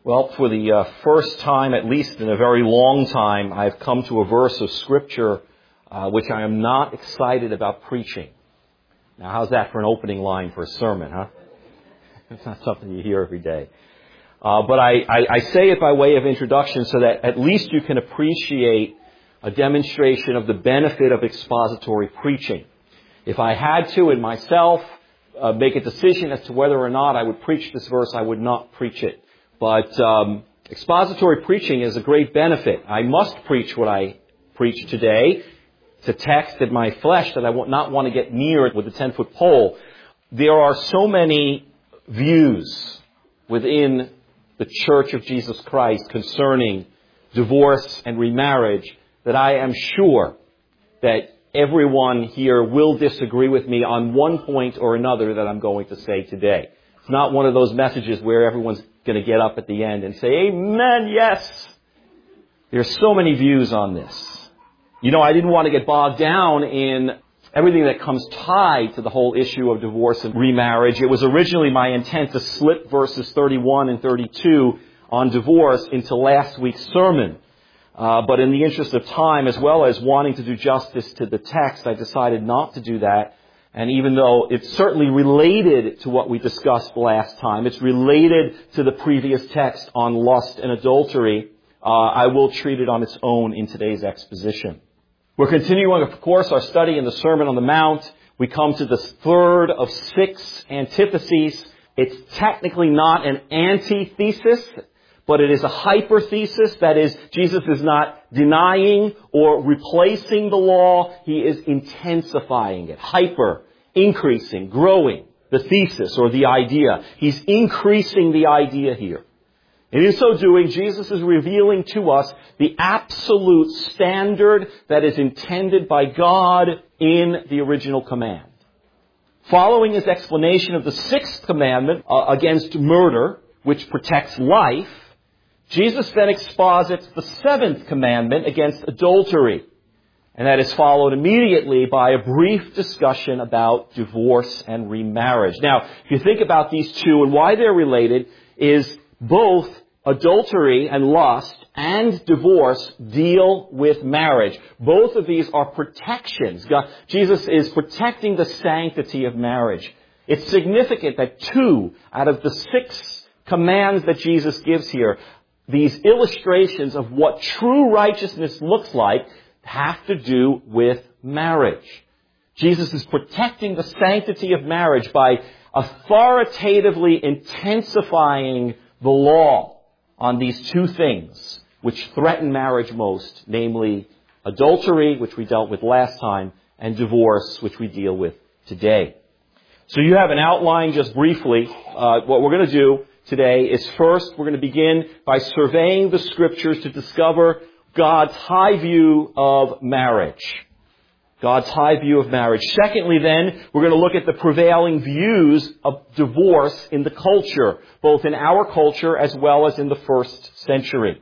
Well, for the first time, at least in a very long time, I've come to a verse of Scripture which I am not excited about preaching. Now, how's that for an opening line for a sermon, huh? It's not something you hear every day. But I say it by way of introduction so that at least you can appreciate a demonstration of the benefit of expository preaching. If I had to, in myself, make a decision as to whether or not I would preach this verse, I would not preach it. But expository preaching is a great benefit. I must preach what I preach today. It's a text in my flesh that I will not want to get near with a 10-foot pole. There are so many views within the Church of Jesus Christ concerning divorce and remarriage that I am sure that everyone here will disagree with me on one point or another that I'm going to say today. It's not one of those messages where everyone's going to get up at the end and say, "Amen, yes." There's so many views on this. You know, I didn't want to get bogged down in everything that comes tied to the whole issue of divorce and remarriage. It was originally my intent to slip verses 31 and 32 on divorce into last week's sermon. But in the interest of time, as well as wanting to do justice to the text, I decided not to do that. And even though it's certainly related to what we discussed last time, it's related to the previous text on lust and adultery, I will treat it on its own in today's exposition. We're continuing, of course, our study in the Sermon on the Mount. We come to the third of 6 antitheses. It's technically not an antithesis, but it is a hyperthesis. That is, Jesus is not denying or replacing the law. He is intensifying it. Hyper, increasing, growing the thesis or the idea. He's increasing the idea here. And in so doing, Jesus is revealing to us the absolute standard that is intended by God in the original command. Following his explanation of the 6th commandment against murder, which protects life, Jesus then exposits the 7th commandment against adultery. And that is followed immediately by a brief discussion about divorce and remarriage. Now, if you think about these two and why they're related, is both adultery and lust and divorce deal with marriage. Both of these are protections. Jesus is protecting the sanctity of marriage. It's significant that 2 out of the 6 commands that Jesus gives here, these illustrations of what true righteousness looks like, have to do with marriage. Jesus is protecting the sanctity of marriage by authoritatively intensifying the law on these 2 things which threaten marriage most, namely adultery, which we dealt with last time, and divorce, which we deal with today. So you have an outline just briefly. What we're going to do today is first, we're going to begin by surveying the Scriptures to discover God's high view of marriage. God's high view of marriage. Secondly, then, we're going to look at the prevailing views of divorce in the culture, both in our culture as well as in the first century.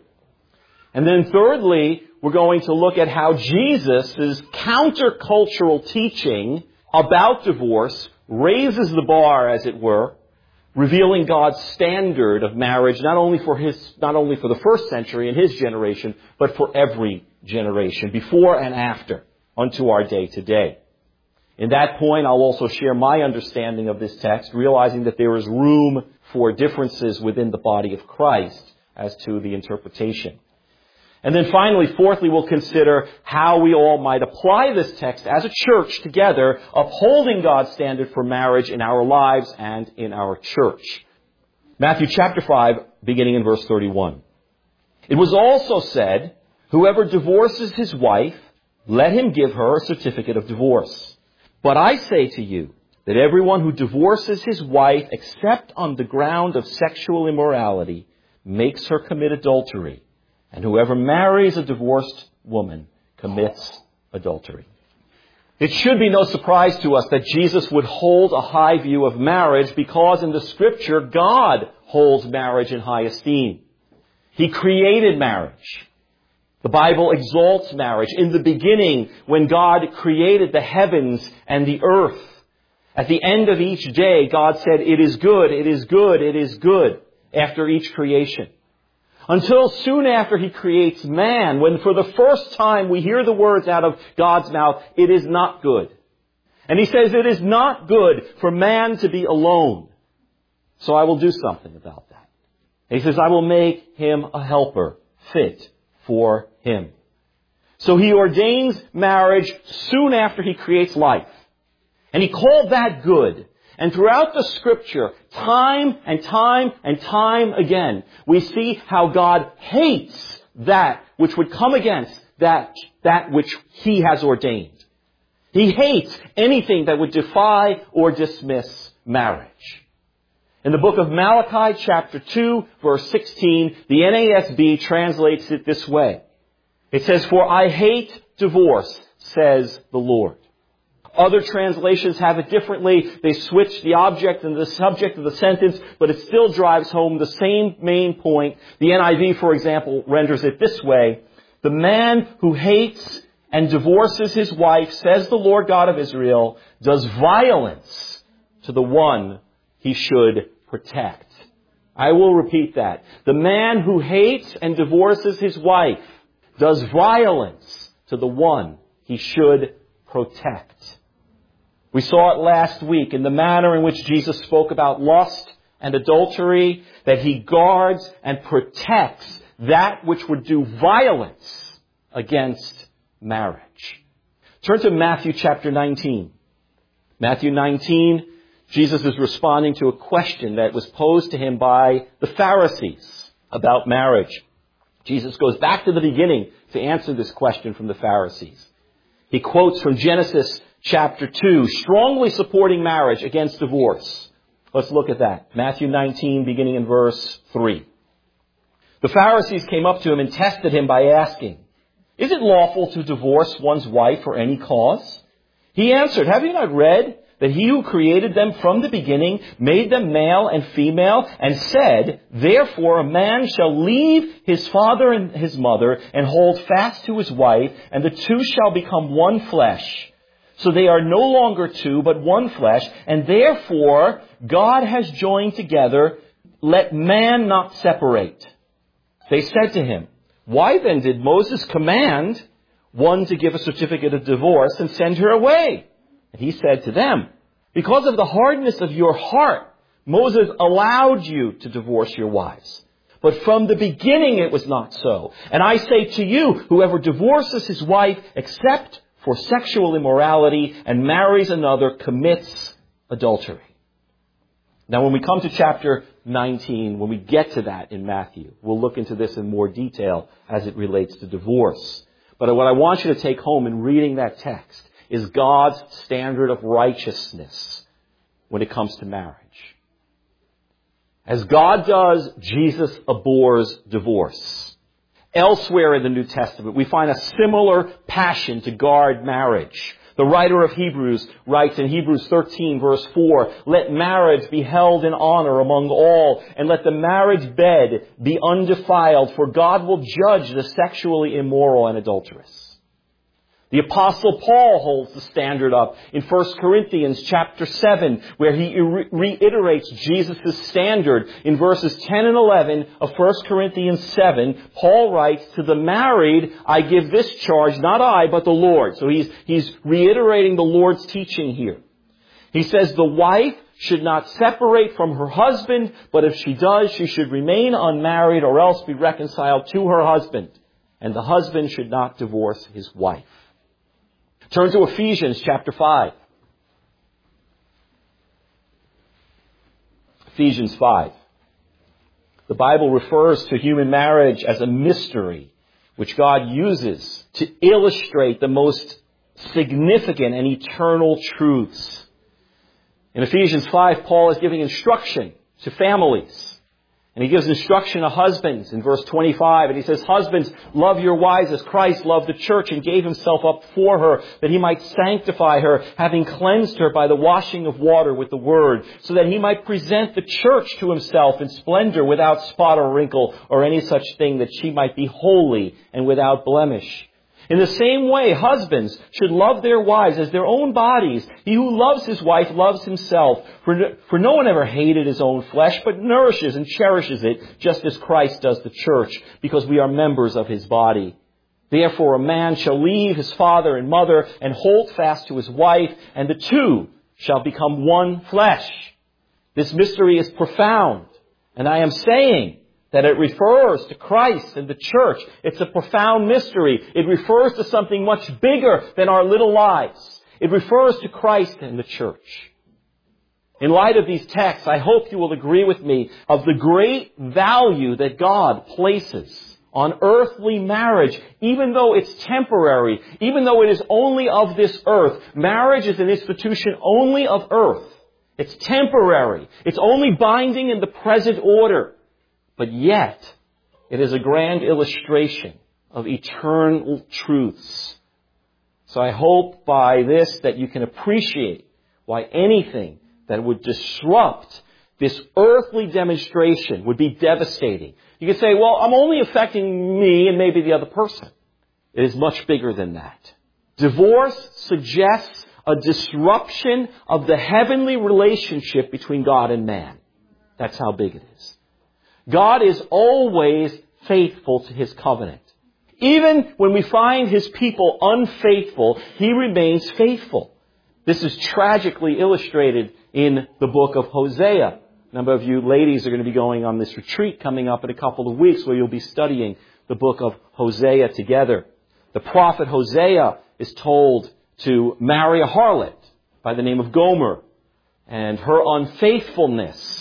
And then thirdly, we're going to look at how Jesus' countercultural teaching about divorce raises the bar, as it were, revealing God's standard of marriage not only for the first century and his generation, but for every generation, before and after, unto our day today. In that point, I'll also share my understanding of this text, realizing that there is room for differences within the body of Christ as to the interpretation. And then finally, fourthly, we'll consider how we all might apply this text as a church together, upholding God's standard for marriage in our lives and in our church. Matthew chapter 5, beginning in verse 31. It was also said, "Whoever divorces his wife, let him give her a certificate of divorce. But I say to you that everyone who divorces his wife except on the ground of sexual immorality makes her commit adultery. And whoever marries a divorced woman commits adultery." It should be no surprise to us that Jesus would hold a high view of marriage because in the Scripture, God holds marriage in high esteem. He created marriage. The Bible exalts marriage. In the beginning, when God created the heavens and the earth, at the end of each day, God said, "It is good, it is good, it is good," after each creation. Until soon after he creates man, when for the first time we hear the words out of God's mouth, it is not good. And he says it is not good for man to be alone. So I will do something about that. And he says, I will make him a helper fit for him. So he ordains marriage soon after he creates life. And he called that good. And throughout the Scripture, time and time and time again, we see how God hates that which would come against that which he has ordained. He hates anything that would defy or dismiss marriage. In the book of Malachi, chapter 2, verse 16, the NASB translates it this way. It says, "For I hate divorce, says the Lord." Other translations have it differently. They switch the object and the subject of the sentence, but it still drives home the same main point. The NIV, for example, renders it this way. "The man who hates and divorces his wife, says the Lord God of Israel, does violence to the one he should protect." I will repeat that. The man who hates and divorces his wife does violence to the one he should protect. We saw it last week in the manner in which Jesus spoke about lust and adultery, that he guards and protects that which would do violence against marriage. Turn to Matthew chapter 19. Matthew 19, Jesus is responding to a question that was posed to him by the Pharisees about marriage. Jesus goes back to the beginning to answer this question from the Pharisees. He quotes from Genesis chapter 2, strongly supporting marriage against divorce. Let's look at that. Matthew 19, beginning in verse 3. "The Pharisees came up to him and tested him by asking, 'Is it lawful to divorce one's wife for any cause?' He answered, 'Have you not read that he who created them from the beginning made them male and female, and said, therefore a man shall leave his father and his mother and hold fast to his wife, and the two shall become one flesh. So they are no longer two, but one flesh, and therefore God has joined together, let man not separate.' They said to him, 'Why then did Moses command one to give a certificate of divorce and send her away?' And he said to them, 'Because of the hardness of your heart, Moses allowed you to divorce your wives. But from the beginning it was not so. And I say to you, whoever divorces his wife except for sexual immorality and marries another commits adultery.'" Now when we come to chapter 19, when we get to that in Matthew, we'll look into this in more detail as it relates to divorce. But what I want you to take home in reading that text is God's standard of righteousness when it comes to marriage. As God does, Jesus abhors divorce. Elsewhere in the New Testament, we find a similar passion to guard marriage. The writer of Hebrews writes in Hebrews 13 verse 4, "Let marriage be held in honor among all, and let the marriage bed be undefiled, for God will judge the sexually immoral and adulterous." The Apostle Paul holds the standard up in 1 Corinthians chapter 7, where he reiterates Jesus' standard. In verses 10 and 11 of 1 Corinthians 7, Paul writes, "To the married I give this charge, not I, but the Lord." So he's reiterating the Lord's teaching here. He says, "The wife should not separate from her husband, but if she does, she should remain unmarried or else be reconciled to her husband. And the husband should not divorce his wife." Turn to Ephesians chapter 5. Ephesians 5. The Bible refers to human marriage as a mystery which God uses to illustrate the most significant and eternal truths. In Ephesians 5, Paul is giving instruction to families. And he gives instruction to husbands in verse 25. And he says, "Husbands, love your wives as Christ loved the church and gave himself up for her, that he might sanctify her, having cleansed her by the washing of water with the word, so that he might present the church to himself in splendor, without spot or wrinkle or any such thing, that she might be holy and without blemish. In the same way, husbands should love their wives as their own bodies. He who loves his wife loves himself. For no one ever hated his own flesh, but nourishes and cherishes it, just as Christ does the church, because we are members of his body. Therefore, a man shall leave his father and mother and hold fast to his wife, and the two shall become one flesh. This mystery is profound, and I am saying that it refers to Christ and the church. It's a profound mystery. It refers to something much bigger than our little lives. It refers to Christ and the church. In light of these texts, I hope you will agree with me of the great value that God places on earthly marriage, even though it's temporary, even though it is only of this earth. Marriage is an institution only of earth. It's temporary. It's only binding in the present order. But yet, it is a grand illustration of eternal truths. So I hope by this that you can appreciate why anything that would disrupt this earthly demonstration would be devastating. You could say, well, I'm only affecting me and maybe the other person. It is much bigger than that. Divorce suggests a disruption of the heavenly relationship between God and man. That's how big it is. God is always faithful to his covenant. Even when we find his people unfaithful, he remains faithful. This is tragically illustrated in the book of Hosea. A number of you ladies are going to be going on this retreat coming up in a couple of weeks where you'll be studying the book of Hosea together. The prophet Hosea is told to marry a harlot by the name of Gomer, and her unfaithfulness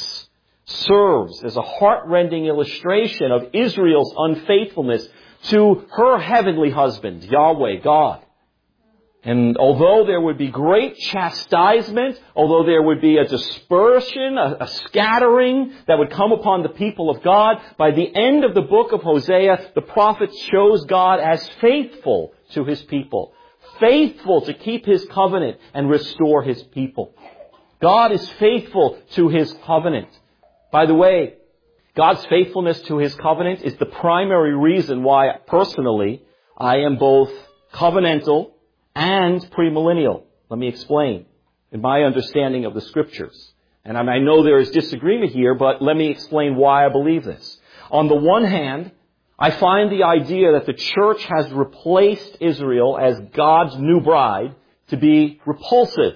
serves as a heart-rending illustration of Israel's unfaithfulness to her heavenly husband, Yahweh, God. And although there would be great chastisement, although there would be a dispersion, a scattering that would come upon the people of God, by the end of the book of Hosea, the prophet shows God as faithful to his people, faithful to keep his covenant and restore his people. God is faithful to his covenant. By the way, God's faithfulness to his covenant is the primary reason why, personally, I am both covenantal and premillennial. Let me explain in my understanding of the Scriptures. And I know there is disagreement here, but let me explain why I believe this. On the one hand, I find the idea that the church has replaced Israel as God's new bride to be repulsive.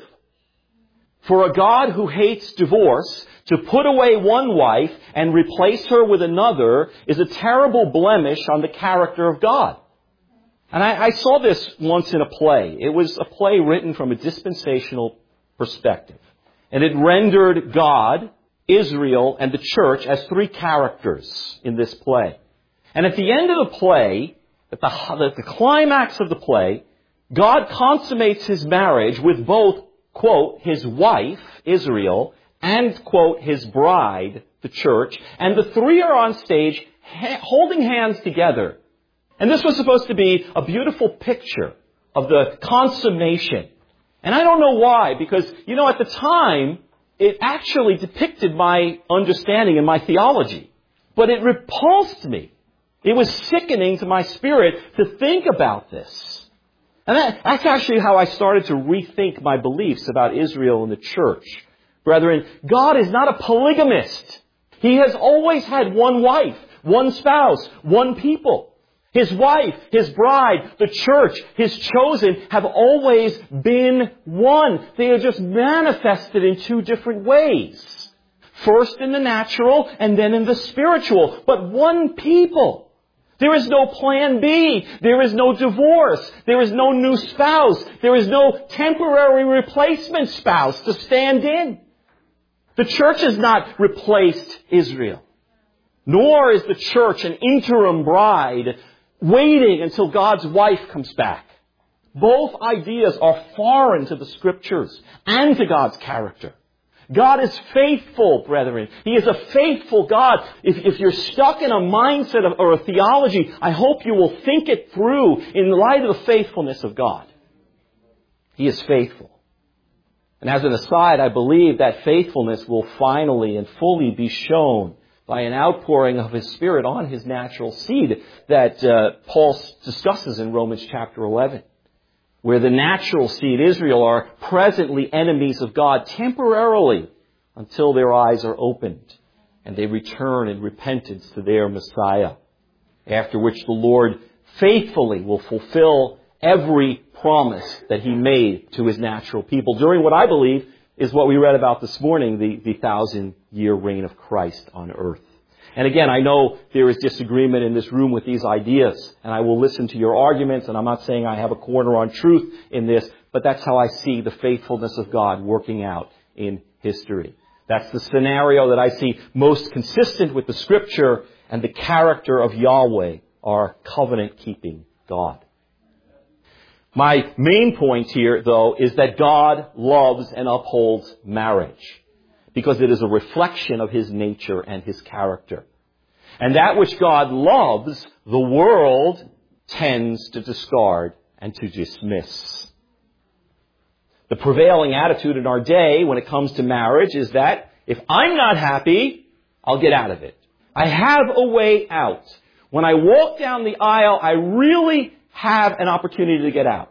For a God who hates divorce, to put away one wife and replace her with another is a terrible blemish on the character of God. And I saw this once in a play. It was a play written from a dispensational perspective. And it rendered God, Israel, and the church as three characters in this play. And at the end of the play, at the climax of the play, God consummates his marriage with both, quote, his wife, Israel, and, quote, his bride, the church. And the three are on stage holding hands together. And this was supposed to be a beautiful picture of the consummation. And I don't know why, because, at the time, it actually depicted my understanding and my theology. But it repulsed me. It was sickening to my spirit to think about this. And that's actually how I started to rethink my beliefs about Israel and the church. Brethren, God is not a polygamist. He has always had one wife, one spouse, one people. His wife, his bride, the church, his chosen have always been one. They are just manifested in two different ways. First in the natural and then in the spiritual. But one people. There is no plan B. There is no divorce. There is no new spouse. There is no temporary replacement spouse to stand in. The church has not replaced Israel. Nor is the church an interim bride waiting until God's wife comes back. Both ideas are foreign to the Scriptures and to God's character. God is faithful, brethren. He is a faithful God. If you're stuck in a mindset or a theology, I hope you will think it through in light of the faithfulness of God. He is faithful. And as an aside, I believe that faithfulness will finally and fully be shown by an outpouring of His Spirit on His natural seed that Paul discusses in Romans chapter 11, where the natural seed, Israel, are presently enemies of God temporarily until their eyes are opened and they return in repentance to their Messiah, after which the Lord faithfully will fulfill every promise that He made to His natural people during what I believe is what we read about this morning, the 1,000-year reign of Christ on earth. And again, I know there is disagreement in this room with these ideas, and I will listen to your arguments, and I'm not saying I have a corner on truth in this, but that's how I see the faithfulness of God working out in history. That's the scenario that I see most consistent with the Scripture and the character of Yahweh, our covenant-keeping God. My main point here, though, is that God loves and upholds marriage because it is a reflection of His nature and His character. And that which God loves, the world tends to discard and to dismiss. The prevailing attitude in our day when it comes to marriage is that if I'm not happy, I'll get out of it. I have a way out. When I walk down the aisle, I really have an opportunity to get out.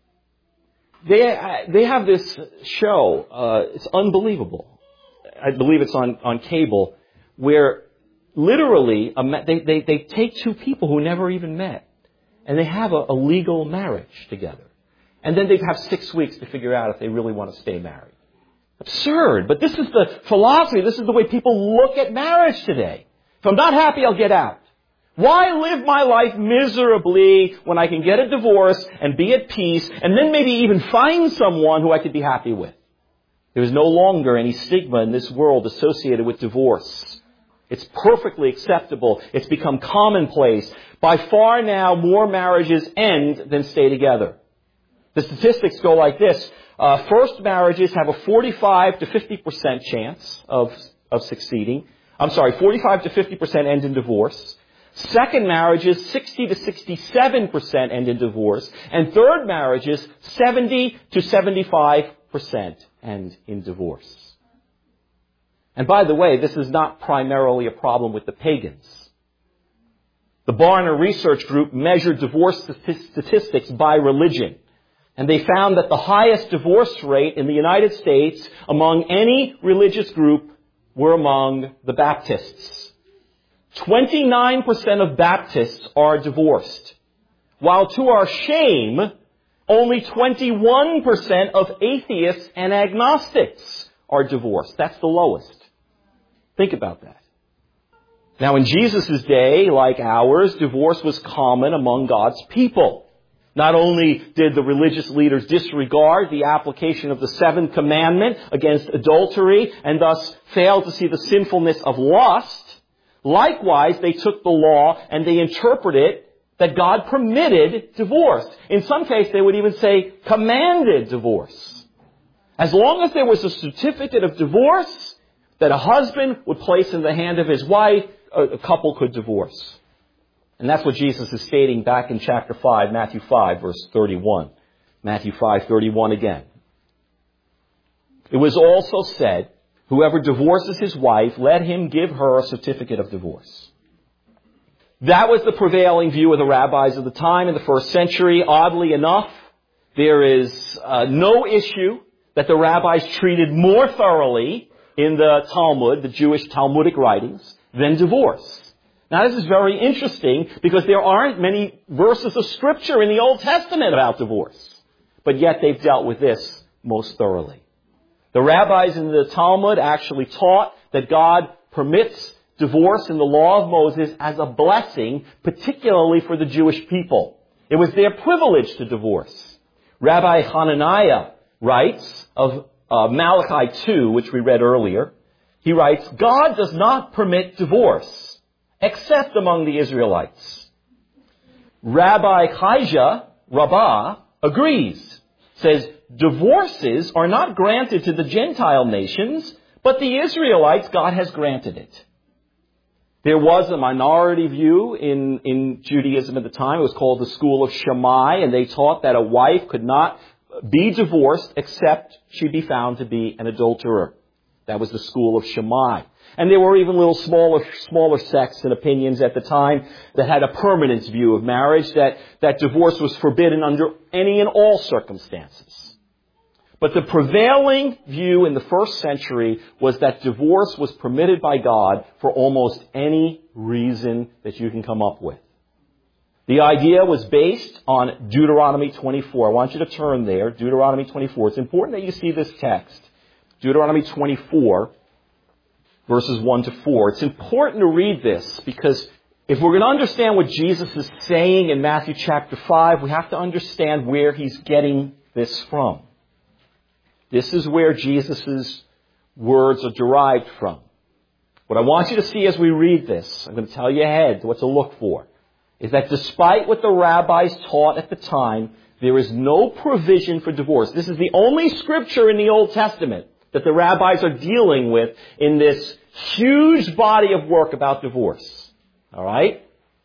They have this show, it's unbelievable. I believe it's on cable, where literally they take two people who never even met, and they have a legal marriage together. And then they have 6 weeks to figure out if they really want to stay married. Absurd, but this is the philosophy, this is the way people look at marriage today. If I'm not happy, I'll get out. Why live my life miserably when I can get a divorce and be at peace and then maybe even find someone who I could be happy with? There is no longer any stigma in this world associated with divorce. It's perfectly acceptable. It's become commonplace. By far now, more marriages end than stay together. The statistics go like this. First marriages have a 45 to 50% chance of succeeding. 45 to 50% end in divorce. Second marriages, 60 to 67% end in divorce. And third marriages, 70 to 75% end in divorce. And by the way, this is not primarily a problem with the pagans. The Barna Research Group measured divorce statistics by religion. And they found that the highest divorce rate in the United States among any religious group were among the Baptists. 29% of Baptists are divorced, while to our shame, only 21% of atheists and agnostics are divorced. That's the lowest. Think about that. Now, in Jesus' day, like ours, divorce was common among God's people. Not only did the religious leaders disregard the application of the seventh commandment against adultery and thus fail to see the sinfulness of lust, likewise, they took the law and they interpreted that God permitted divorce. In some cases, they would even say commanded divorce. As long as there was a certificate of divorce that a husband would place in the hand of his wife, a couple could divorce. And that's what Jesus is stating back in chapter 5, Matthew 5, verse 31. Matthew 5:31 again. It was also said, whoever divorces his wife, let him give her a certificate of divorce. That was the prevailing view of the rabbis of the time in the first century. Oddly enough, there is no issue that the rabbis treated more thoroughly in the Talmud, the Jewish Talmudic writings, than divorce. Now, this is very interesting because there aren't many verses of Scripture in the Old Testament about divorce. But yet they've dealt with this most thoroughly. The rabbis in the Talmud actually taught that God permits divorce in the law of Moses as a blessing, particularly for the Jewish people. It was their privilege to divorce. Rabbi Hananiah writes of Malachi 2, which we read earlier. He writes, God does not permit divorce except among the Israelites. Rabbi Chijah, Rabbah, agrees. Says, divorces are not granted to the Gentile nations, but the Israelites, God has granted it. There was a minority view in Judaism at the time. It was called the School of Shammai, and they taught that a wife could not be divorced except she be found to be an adulterer. That was the School of Shammai. And there were even little smaller sects and opinions at the time that had a permanence view of marriage, that divorce was forbidden under any and all circumstances. But the prevailing view in the first century was that divorce was permitted by God for almost any reason that you can come up with. The idea was based on Deuteronomy 24. I want you to turn there, Deuteronomy 24. It's important that you see this text. Deuteronomy 24, verses 1 to 4. It's important to read this because if we're going to understand what Jesus is saying in Matthew chapter 5, we have to understand where he's getting this from. This is where Jesus' words are derived from. What I want you to see as we read this, I'm going to tell you ahead what to look for, is that despite what the rabbis taught at the time, there is no provision for divorce. This is the only scripture in the Old Testament that the rabbis are dealing with in this huge body of work about divorce. All right?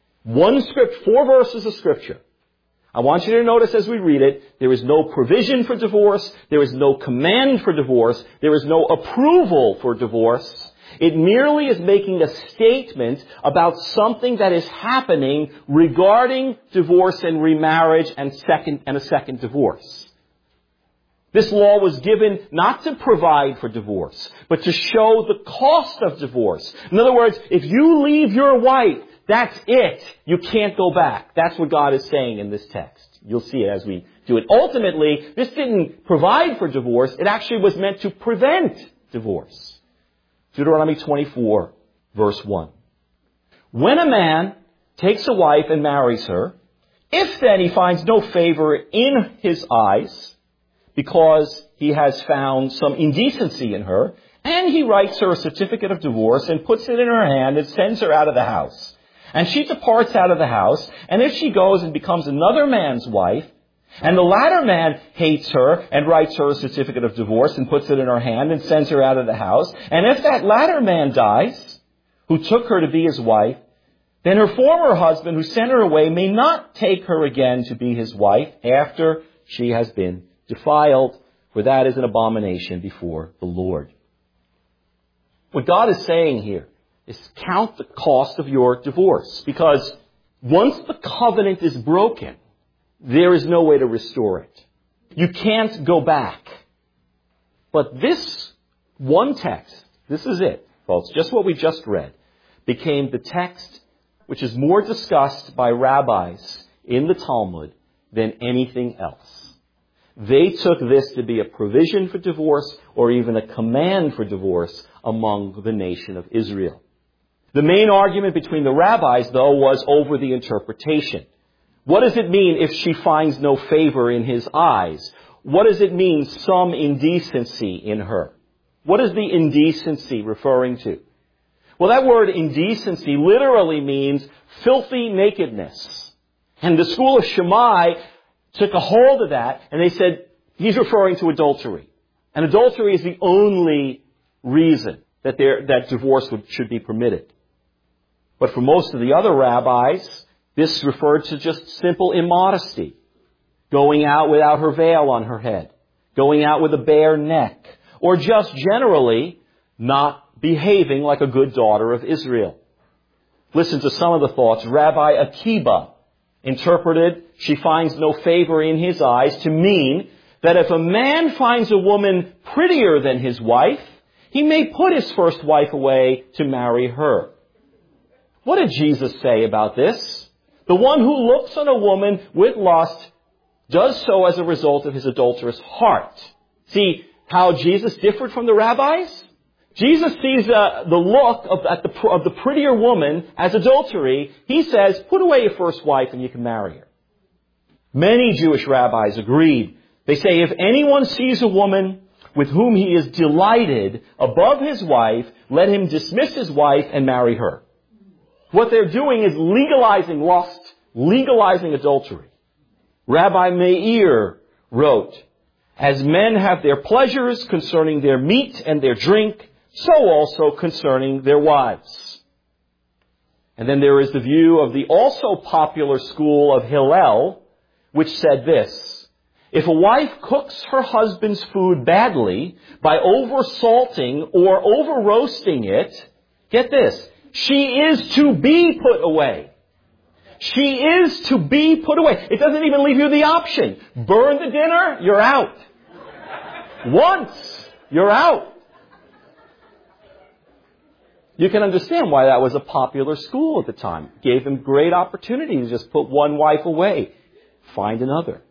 4 verses of scripture. I want you to notice as we read it, there is no provision for divorce, there is no command for divorce, there is no approval for divorce. It merely is making a statement about something that is happening regarding divorce and remarriage and a second divorce. This law was given not to provide for divorce, but to show the cost of divorce. In other words, if you leave your wife, that's it. You can't go back. That's what God is saying in this text. You'll see it as we do it. Ultimately, this didn't provide for divorce. It actually was meant to prevent divorce. Deuteronomy 24, verse 1. When a man takes a wife and marries her, if then he finds no favor in his eyes, because he has found some indecency in her, and he writes her a certificate of divorce and puts it in her hand and sends her out of the house. And she departs out of the house, and if she goes and becomes another man's wife, and the latter man hates her and writes her a certificate of divorce and puts it in her hand and sends her out of the house, and if that latter man dies, who took her to be his wife, then her former husband who sent her away may not take her again to be his wife after she has been defiled, for that is an abomination before the Lord. What God is saying here is count the cost of your divorce, because once the covenant is broken, there is no way to restore it. You can't go back. But this one text, this is it, folks, just what we just read, became the text which is more discussed by rabbis in the Talmud than anything else. They took this to be a provision for divorce or even a command for divorce among the nation of Israel. The main argument between the rabbis, though, was over the interpretation. What does it mean if she finds no favor in his eyes? What does it mean, some indecency in her? What is the indecency referring to? Well, that word indecency literally means filthy nakedness. And the school of Shammai took a hold of that, and they said, he's referring to adultery. And adultery is the only reason that divorce should be permitted. But for most of the other rabbis, this referred to just simple immodesty. Going out without her veil on her head. Going out with a bare neck. Or just generally not behaving like a good daughter of Israel. Listen to some of the thoughts. Rabbi Akiba interpreted, she finds no favor in his eyes, to mean that if a man finds a woman prettier than his wife, he may put his first wife away to marry her. What did Jesus say about this? The one who looks on a woman with lust does so as a result of his adulterous heart. See how Jesus differed from the rabbis? Jesus sees the look of the prettier woman as adultery. He says, put away your first wife and you can marry her. Many Jewish rabbis agreed. They say if anyone sees a woman with whom he is delighted above his wife, let him dismiss his wife and marry her. What they're doing is legalizing lust, legalizing adultery. Rabbi Meir wrote, as men have their pleasures concerning their meat and their drink, so also concerning their wives. And then there is the view of the also popular school of Hillel, which said this: if a wife cooks her husband's food badly by over-salting or over-roasting it, Get this. She is to be put away. She is to be put away. It doesn't even leave you the option. Burn the dinner, you're out. Once, you're out. You can understand why that was a popular school at the time. Gave them great opportunity to just put one wife away. Find another.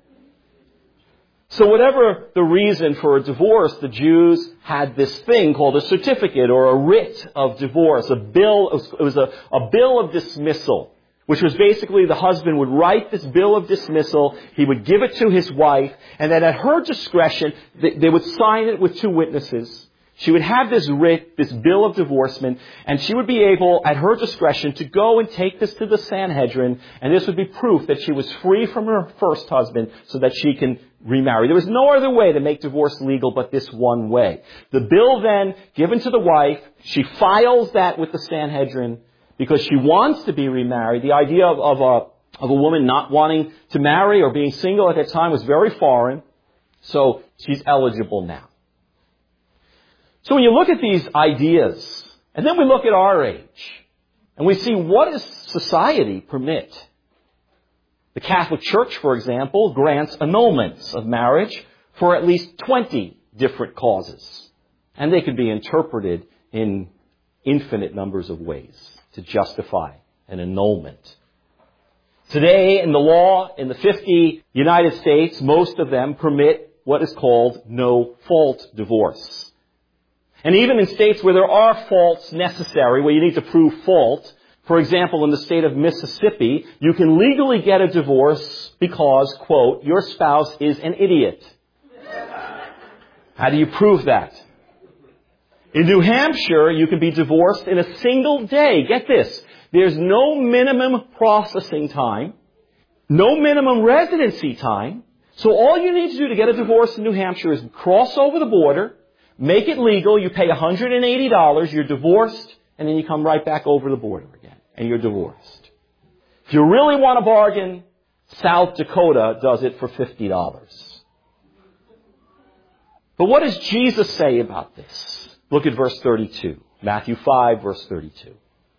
So whatever the reason for a divorce, the Jews had this thing called a certificate or a writ of divorce, a bill. It was a bill of dismissal, which was basically the husband would write this bill of dismissal, he would give it to his wife, and then at her discretion, they would sign it with two witnesses. She would have this writ, this bill of divorcement, and she would be able, at her discretion, to go and take this to the Sanhedrin, and this would be proof that she was free from her first husband so that she can remarry. There was no other way to make divorce legal but this one way. The bill then, given to the wife, she files that with the Sanhedrin because she wants to be remarried. The idea of a woman not wanting to marry or being single at that time was very foreign, so she's eligible now. So when you look at these ideas, and then we look at our age, and we see what does society permit? The Catholic Church, for example, grants annulments of marriage for at least 20 different causes. And they could be interpreted in infinite numbers of ways to justify an annulment. Today, in the law in the 50 United States, most of them permit what is called no-fault divorce. And even in states where there are faults necessary, where you need to prove fault, for example, in the state of Mississippi, you can legally get a divorce because, quote, your spouse is an idiot. How do you prove that? In New Hampshire, you can be divorced in a single day. Get this. There's no minimum processing time, no minimum residency time. So all you need to do to get a divorce in New Hampshire is cross over the border, make it legal, you pay $180, you're divorced, and then you come right back over the border again, and you're divorced. If you really want a bargain, South Dakota does it for $50. But what does Jesus say about this? Look at verse 32. Matthew 5, verse 32.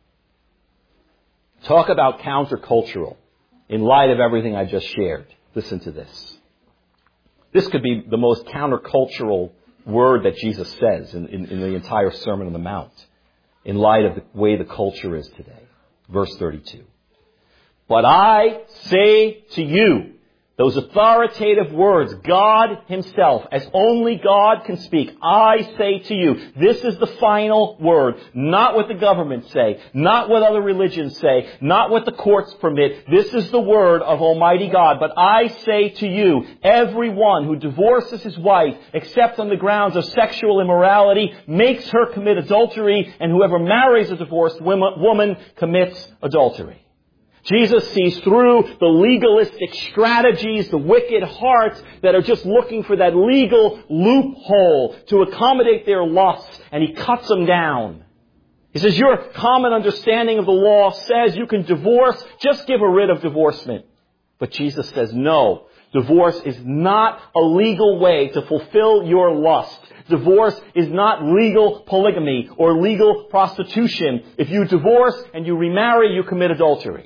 Talk about countercultural in light of everything I just shared. Listen to this. This could be the most countercultural word that Jesus says in the entire Sermon on the Mount in light of the way the culture is today. Verse 32. But I say to you, those authoritative words, God Himself, as only God can speak. I say to you, this is the final word. Not what the government say, not what other religions say, not what the courts permit. This is the word of Almighty God. But I say to you, everyone who divorces his wife, except on the grounds of sexual immorality, makes her commit adultery, and whoever marries a divorced woman commits adultery. Jesus sees through the legalistic strategies, the wicked hearts that are just looking for that legal loophole to accommodate their lusts, and He cuts them down. He says, your common understanding of the law says you can divorce, just give a writ of divorcement. But Jesus says, no, divorce is not a legal way to fulfill your lust. Divorce is not legal polygamy or legal prostitution. If you divorce and you remarry, you commit adultery.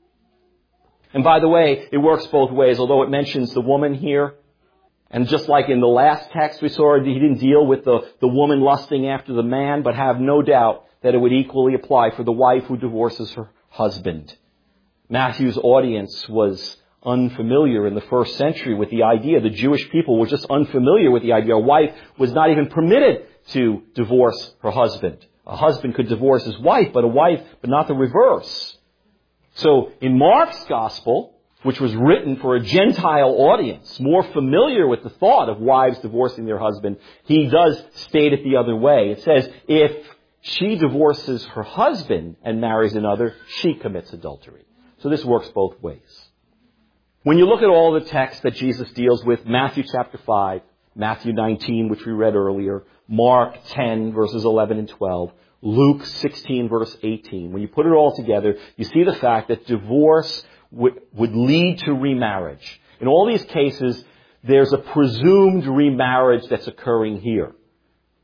And by the way, it works both ways, although it mentions the woman here. And just like in the last text we saw, He didn't deal with the woman lusting after the man, but have no doubt that it would equally apply for the wife who divorces her husband. Matthew's audience was unfamiliar in the first century with the idea. The Jewish people were just unfamiliar with the idea. A wife was not even permitted to divorce her husband. A husband could divorce his wife, but not the reverse. So in Mark's gospel, which was written for a Gentile audience, more familiar with the thought of wives divorcing their husband, he does state it the other way. It says, if she divorces her husband and marries another, she commits adultery. So this works both ways. When you look at all the texts that Jesus deals with, Matthew chapter 5, Matthew 19, which we read earlier, Mark 10, verses 11 and 12, Luke 16, verse 18. When you put it all together, you see the fact that divorce would lead to remarriage. In all these cases, there's a presumed remarriage that's occurring here.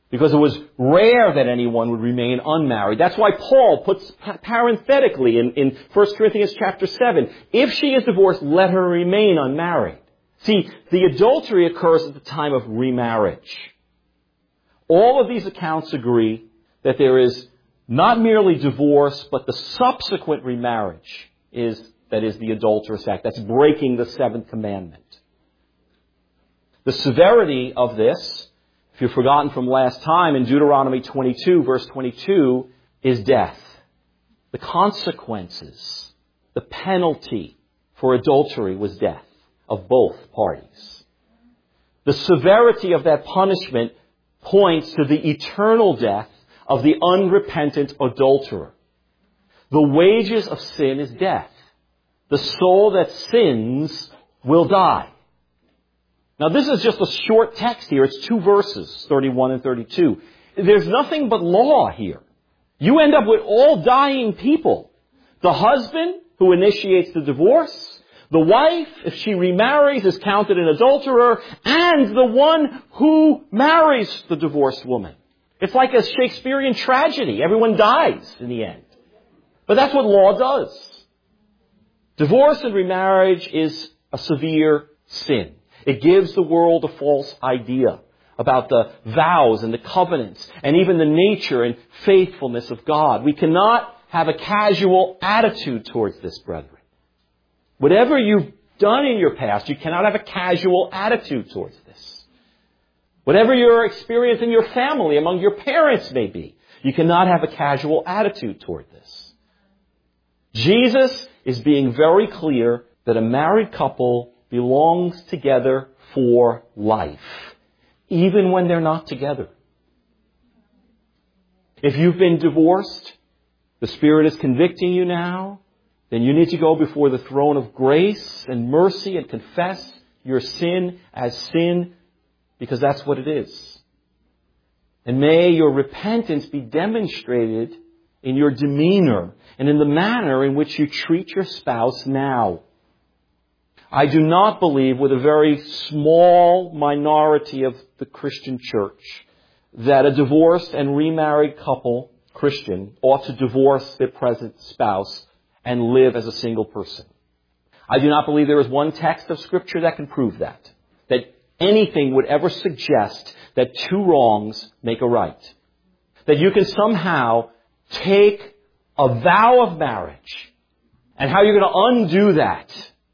because it was rare that anyone would remain unmarried. That's why Paul puts parenthetically in 1 Corinthians chapter 7, if she is divorced, let her remain unmarried. See, the adultery occurs at the time of remarriage. All of these accounts agree that there is not merely divorce, but the subsequent remarriage is the adulterous act. That's breaking the seventh commandment. The severity of this, if you've forgotten from last time, in Deuteronomy 22, verse 22, is death. The consequences, the penalty for adultery was death of both parties. The severity of that punishment points to the eternal death of the unrepentant adulterer. The wages of sin is death. The soul that sins will die. Now this is just a short text here. It's 2 verses, 31 and 32. There's nothing but law here. You end up with all dying people. The husband who initiates the divorce, the wife, if she remarries, is counted an adulterer, and the one who marries the divorced woman. It's like a Shakespearean tragedy. Everyone dies in the end. But that's what law does. Divorce and remarriage is a severe sin. It gives the world a false idea about the vows and the covenants and even the nature and faithfulness of God. We cannot have a casual attitude towards this, brethren. Whatever you've done in your past, you cannot have a casual attitude towards this. Whatever your experience in your family, among your parents may be, you cannot have a casual attitude toward this. Jesus is being very clear that a married couple belongs together for life, even when they're not together. If you've been divorced, the Spirit is convicting you now, then you need to go before the throne of grace and mercy and confess your sin as sin, because that's what it is. And may your repentance be demonstrated in your demeanor and in the manner in which you treat your spouse now. I do not believe, with a very small minority of the Christian church, that a divorced and remarried couple, Christian, ought to divorce their present spouse and live as a single person. I do not believe there is one text of Scripture that can prove that anything would ever suggest that 2 wrongs make a right. That you can somehow take a vow of marriage, and how you're going to undo that.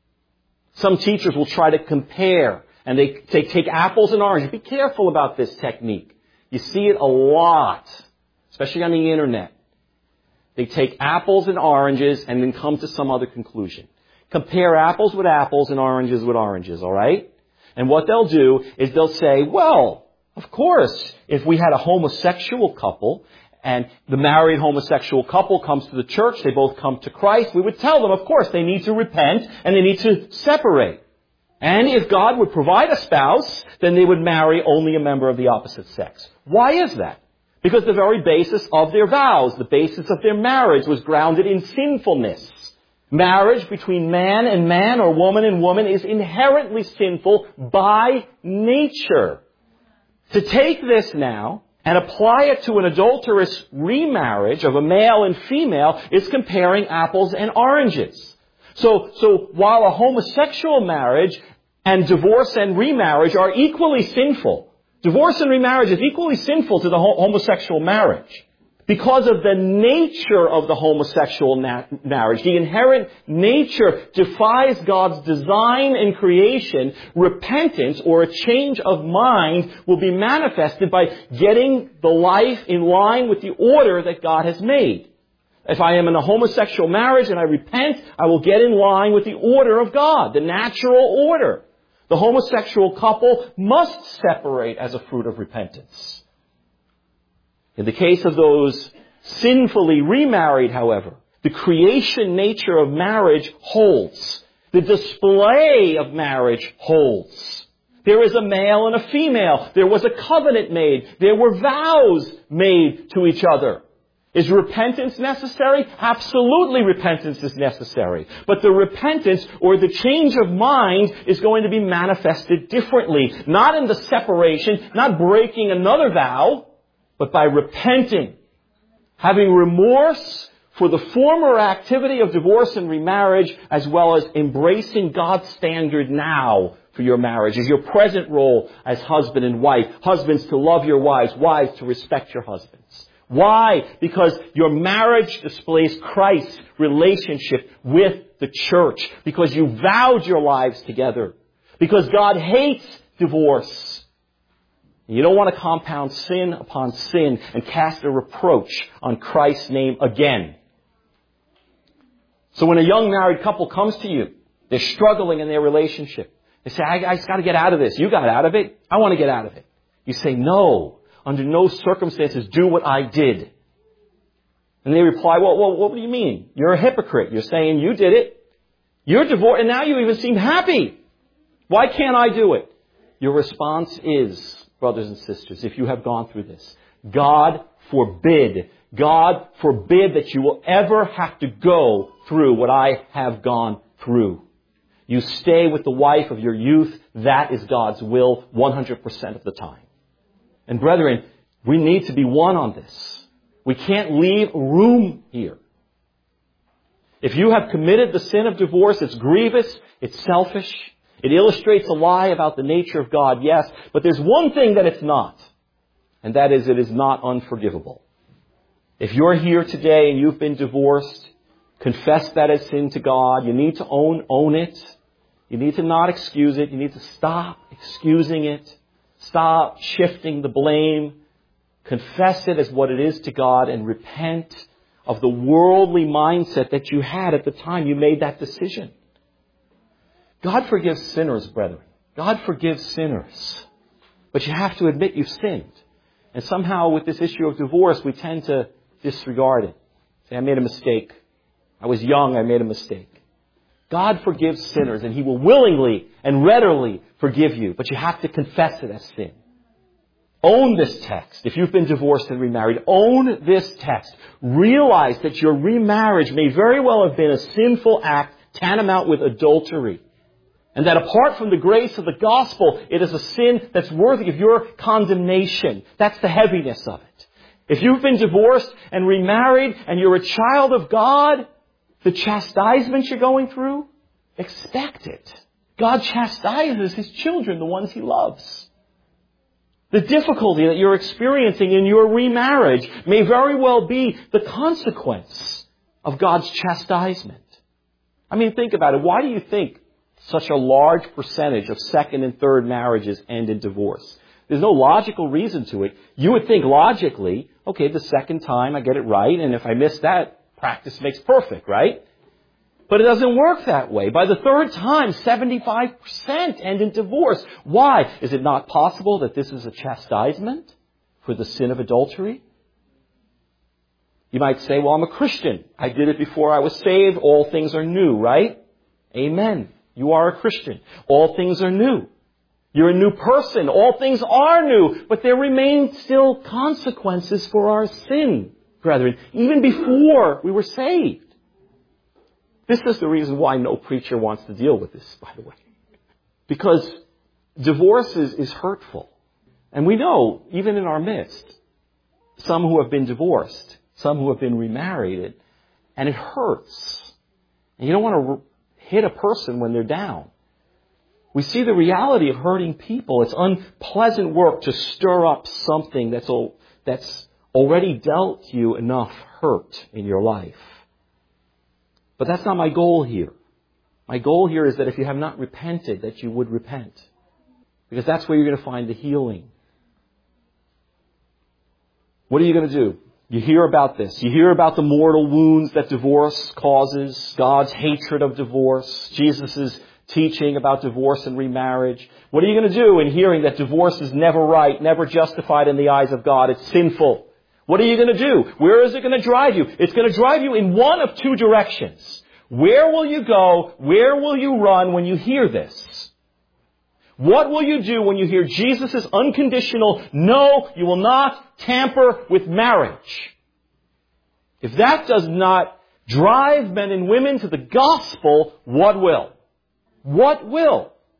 Some teachers will try to compare, and they take apples and oranges. Be careful about this technique. You see it a lot, especially on the internet. They take apples and oranges and then come to some other conclusion. Compare apples with apples and oranges with oranges, all right? And what they'll do is they'll say, well, of course, if we had a homosexual couple and the married homosexual couple comes to the church, they both come to Christ, we would tell them, of course, they need to repent and they need to separate. And if God would provide a spouse, then they would marry only a member of the opposite sex. Why is that? Because the very basis of their vows, the basis of their marriage was grounded in sinfulness. Marriage between man and man or woman and woman is inherently sinful by nature. To take this now and apply it to an adulterous remarriage of a male and female is comparing apples and oranges. So while a homosexual marriage and divorce and remarriage are equally sinful, divorce and remarriage is equally sinful to the homosexual marriage. Because of the nature of the homosexual marriage, the inherent nature defies God's design and creation. Repentance or a change of mind will be manifested by getting the life in line with the order that God has made. If I am in a homosexual marriage and I repent, I will get in line with the order of God, the natural order. The homosexual couple must separate as a fruit of repentance. In the case of those sinfully remarried, however, the creation nature of marriage holds. The display of marriage holds. There is a male and a female. There was a covenant made. There were vows made to each other. Is repentance necessary? Absolutely, repentance is necessary. But the repentance or the change of mind is going to be manifested differently. Not in the separation, not breaking another vow, but by repenting, having remorse for the former activity of divorce and remarriage, as well as embracing God's standard now for your marriage, as your present role as husband and wife. Husbands to love your wives, wives to respect your husbands. Why? Because your marriage displays Christ's relationship with the church. Because you vowed your lives together. Because God hates divorce. You don't want to compound sin upon sin and cast a reproach on Christ's name again. So when a young married couple comes to you, they're struggling in their relationship. They say, I just got to get out of this. You got out of it. I want to get out of it. You say, no, under no circumstances do what I did. And they reply, well, what do you mean? You're a hypocrite. You're saying you did it. You're divorced, and now you even seem happy. Why can't I do it? Your response is, brothers and sisters, if you have gone through this, God forbid that you will ever have to go through what I have gone through. You stay with the wife of your youth. That is God's will 100% of the time. And brethren, we need to be one on this. We can't leave room here. If you have committed the sin of divorce, it's grievous, it's selfish, it illustrates a lie about the nature of God, yes, but there's one thing that it's not, and that is it is not unforgivable. If you're here today and you've been divorced, confess that as sin to God. You need to own it. You need to not excuse it. You need to stop excusing it. Stop shifting the blame. Confess it as what it is to God and repent of the worldly mindset that you had at the time you made that decision. God forgives sinners, brethren. God forgives sinners. But you have to admit you've sinned. And somehow with this issue of divorce, we tend to disregard it. Say, I made a mistake. I was young, I made a mistake. God forgives sinners, and He will willingly and readily forgive you. But you have to confess it as sin. Own this text. If you've been divorced and remarried, own this text. Realize that your remarriage may very well have been a sinful act tantamount with adultery. And that apart from the grace of the gospel, it is a sin that's worthy of your condemnation. That's the heaviness of it. If you've been divorced and remarried and you're a child of God, the chastisement you're going through, expect it. God chastises His children, the ones He loves. The difficulty that you're experiencing in your remarriage may very well be the consequence of God's chastisement. I mean, think about it. Why do you think such a large percentage of second and third marriages end in divorce? There's no logical reason to it. You would think logically, okay, the second time I get it right, and if I miss that, practice makes perfect, right? But it doesn't work that way. By the third time, 75% end in divorce. Why? Is it not possible that this is a chastisement for the sin of adultery? You might say, well, I'm a Christian. I did it before I was saved. All things are new, right? Amen. You are a Christian. All things are new. You're a new person. All things are new. But there remain still consequences for our sin, brethren, even before we were saved. This is the reason why no preacher wants to deal with this, by the way. Because divorce is hurtful. And we know, even in our midst, some who have been divorced, some who have been remarried, and it hurts. And you don't want to hit a person when they're down. We see the reality of hurting people. It's unpleasant work to stir up something that's already dealt you enough hurt in your life. But that's not my goal here. My goal here is that if you have not repented, that you would repent. Because that's where you're going to find the healing. What are you going to do? You hear about this. You hear about the mortal wounds that divorce causes, God's hatred of divorce, Jesus' teaching about divorce and remarriage. What are you going to do in hearing that divorce is never right, never justified in the eyes of God? It's sinful. What are you going to do? Where is it going to drive you? It's going to drive you in one of two directions. Where will you go? Where will you run when you hear this? What will you do when you hear Jesus' unconditional, no, you will not tamper with marriage? If that does not drive men and women to the gospel, what will? What will?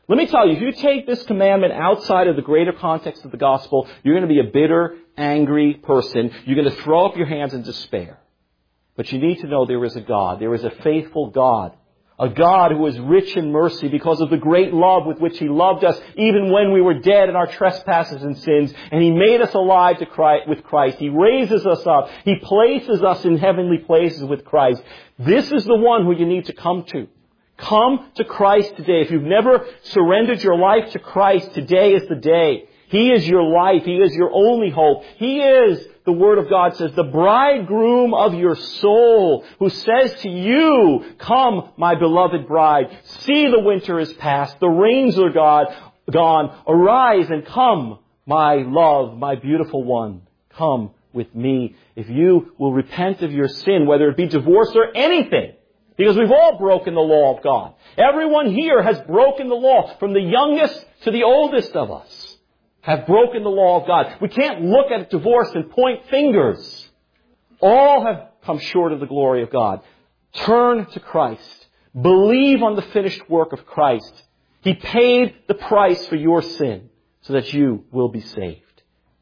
Let me tell you, if you take this commandment outside of the greater context of the gospel, you're going to be a bitter, angry person. You're going to throw up your hands in despair. But you need to know there is a God. There is a faithful God. A God who is rich in mercy because of the great love with which He loved us even when we were dead in our trespasses and sins. And He made us alive with Christ. He raises us up. He places us in heavenly places with Christ. This is the one who you need to come to. Come to Christ today. If you've never surrendered your life to Christ, today is the day. He is your life. He is your only hope. He is, the Word of God says, the bridegroom of your soul, who says to you, come, my beloved bride. See, the winter is past. The rains are gone. Arise and come, my love, my beautiful one. Come with me. If you will repent of your sin, whether it be divorce or anything, because we've all broken the law of God. Everyone here has broken the law, from the youngest to the oldest of us have broken the law of God. We can't look at divorce and point fingers. All have come short of the glory of God. Turn to Christ. Believe on the finished work of Christ. He paid the price for your sin so that you will be saved.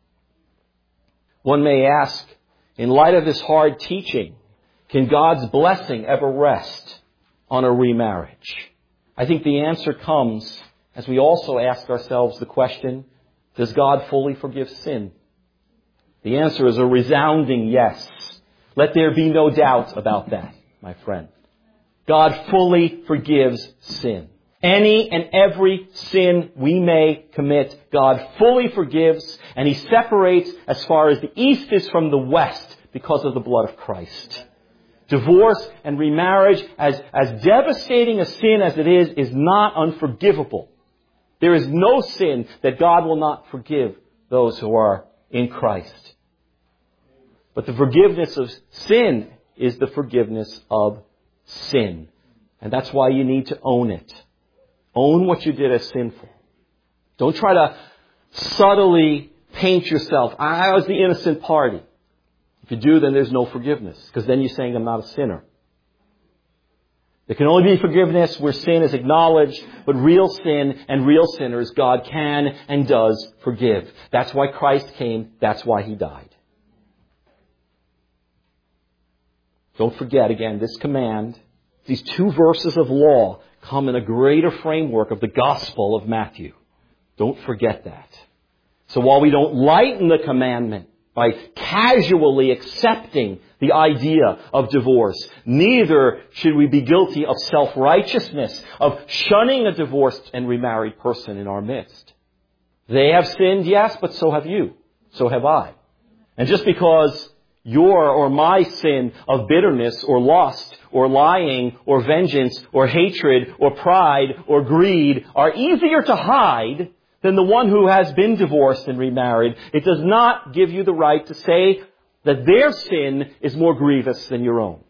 One may ask, in light of this hard teaching, can God's blessing ever rest on a remarriage? I think the answer comes as we also ask ourselves the question, does God fully forgive sin? The answer is a resounding yes. Let there be no doubt about that, my friend. God fully forgives sin. Any and every sin we may commit, God fully forgives, and He separates as far as the east is from the west because of the blood of Christ. Divorce and remarriage, as devastating a sin as it is not unforgivable. There is no sin that God will not forgive those who are in Christ. But the forgiveness of sin is the forgiveness of sin. And that's why you need to own it. Own what you did as sinful. Don't try to subtly paint yourself. I was the innocent party. If you do, then there's no forgiveness, because then you're saying I'm not a sinner. There can only be forgiveness where sin is acknowledged, but real sin and real sinners, God can and does forgive. That's why Christ came. That's why He died. Don't forget, again, this command, these two verses of law come in a greater framework of the Gospel of Matthew. Don't forget that. So while we don't lighten the commandment by casually accepting the idea of divorce, neither should we be guilty of self-righteousness, of shunning a divorced and remarried person in our midst. They have sinned, yes, but so have you. So have I. And just because your or my sin of bitterness or lust or lying or vengeance or hatred or pride or greed are easier to hide than the one who has been divorced and remarried, it does not give you the right to say that their sin is more grievous than your own.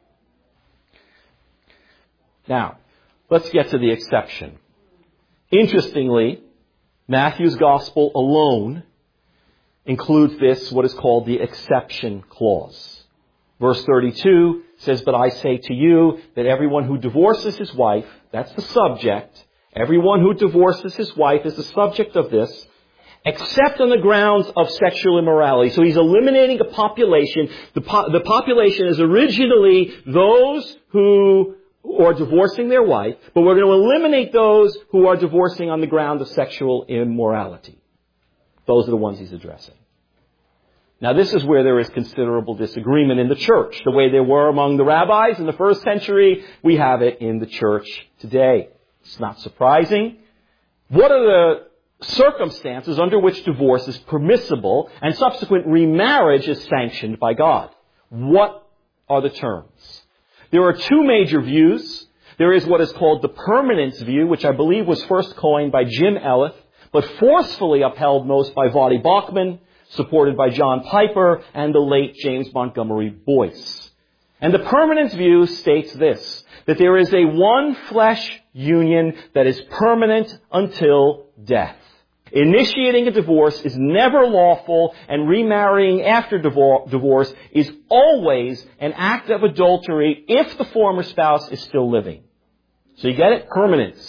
Now, let's get to the exception. Interestingly, Matthew's Gospel alone includes this, what is called the exception clause. Verse 32 says, "But I say to you that everyone who divorces his wife," that's the subject, everyone who divorces his wife is the subject of this, except on the grounds of sexual immorality. So he's eliminating a population. The population is originally those who are divorcing their wife, but we're going to eliminate those who are divorcing on the ground of sexual immorality. Those are the ones he's addressing. Now, this is where there is considerable disagreement in the church. The way there were among the rabbis in the first century, we have it in the church today. It's not surprising. What are the circumstances under which divorce is permissible and subsequent remarriage is sanctioned by God? What are the terms? There are two major views. There is what is called the permanence view, which I believe was first coined by Jim Elliott, but forcefully upheld most by Voddie Baucham, supported by John Piper and the late James Montgomery Boyce. And the permanence view states this, that there is a one flesh union that is permanent until death. Initiating a divorce is never lawful, and remarrying after divorce is always an act of adultery if the former spouse is still living. So you get it? Permanence.